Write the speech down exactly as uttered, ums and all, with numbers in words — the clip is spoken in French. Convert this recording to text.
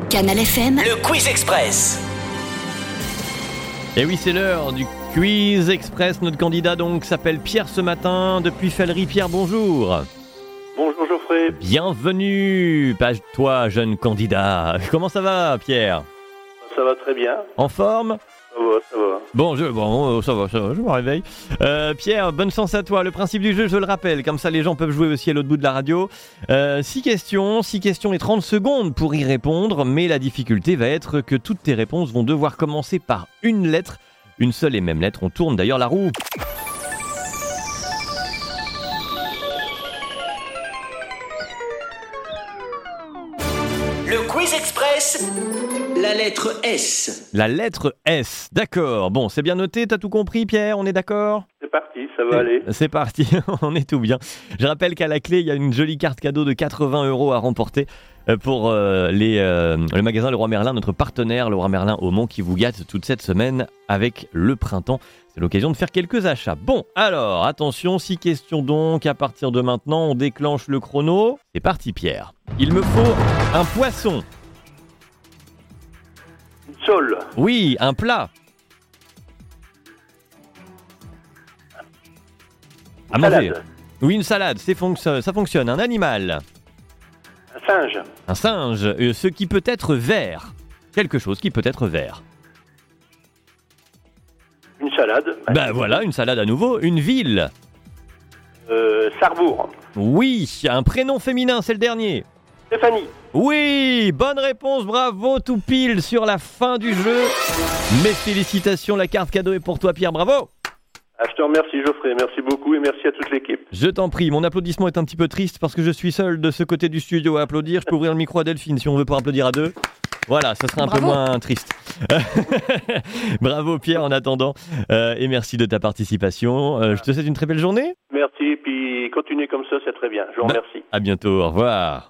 Canal F M, le Quiz Express. Et oui, c'est l'heure du Quiz Express. Notre candidat donc s'appelle Pierre ce matin depuis Fellery. Pierre, bonjour. Bonjour Geoffrey. Bienvenue, pas toi, jeune candidat. Comment ça va, Pierre? Ça va très bien. En forme? Ça va, ça va. Bon, je, bon, ça va, ça va, je me réveille. Euh, Pierre, bonne chance à toi. Le principe du jeu, je le rappelle, comme ça les gens peuvent jouer aussi à l'autre bout de la radio. Euh, six questions, six questions et trente secondes pour y répondre, mais la difficulté va être que toutes tes réponses vont devoir commencer par une lettre, une seule et même lettre. On tourne d'ailleurs la roue. Le Quiz Express, la lettre S. La lettre S, d'accord. Bon, c'est bien noté, t'as tout compris, Pierre, on est d'accord ? C'est parti, ça va aller. C'est parti, on est tout bien. Je rappelle qu'à la clé, il y a une jolie carte cadeau de quatre-vingts euros à remporter pour euh, les, euh, le magasin Leroy Merlin, notre partenaire Leroy Merlin au Mont, qui vous gâte toute cette semaine avec le printemps. C'est l'occasion de faire quelques achats. Bon, alors, attention, six questions donc. À partir de maintenant, on déclenche le chrono. C'est parti, Pierre. Il me faut un poisson. Une sole. Oui, un plat. À manger. Salade. Oui, une salade, c'est fonc- ça fonctionne. Un animal. Un singe. Un singe, euh, ce qui peut être vert. Quelque chose qui peut être vert. Une salade. Ben voilà, une salade à nouveau. Une ville. Euh, Sarrebourg. Oui, un prénom féminin, c'est le dernier. Stéphanie. Oui, bonne réponse, bravo, tout pile sur la fin du jeu. Mes félicitations, la carte cadeau est pour toi, Pierre, bravo. Ah, je te remercie Geoffrey, merci beaucoup et merci à toute l'équipe. Je t'en prie, mon applaudissement est un petit peu triste parce que je suis seul de ce côté du studio à applaudir. Je peux ouvrir le micro à Delphine si on veut pour applaudir à deux. Voilà, ça sera un Bravo. peu moins triste. Bravo Pierre en attendant euh, et merci de ta participation. Euh, je te souhaite une très belle journée. Merci et puis continuez comme ça, c'est très bien. Je vous Bah, remercie. À bientôt, au revoir.